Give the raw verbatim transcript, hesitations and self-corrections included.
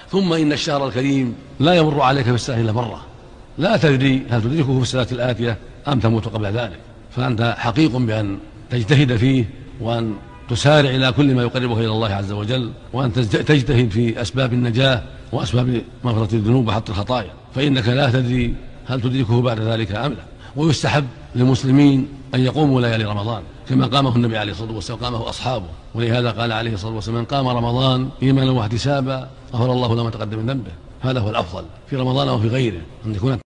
ثم إن الشهر الكريم لا يمر عليك في السنة إلا مرة، لا تدري هل تدركه في السنة الآتية أم تموت قبل ذلك، فأنت حقيق بأن تجتهد فيه، وأن تسارع إلى كل ما يقربك إلى الله عز وجل، وأن تجتهد في أسباب النجاة وأسباب مغفرة الذنوب وحط الخطايا، فإنك لا تدري هل تدركه بعد ذلك أم لا. ويستحب للمسلمين أن يقوموا ليالي رمضان كما قامه النبي عليه الصلاة والسلام، قامه أصحابه، ولهذا قال عليه الصلاة والسلام: من قام رمضان إيمانا واحتسابا غفر الله له ما تقدم من ذنبه. هذا هو الأفضل في رمضان وفي غيره، أن يكون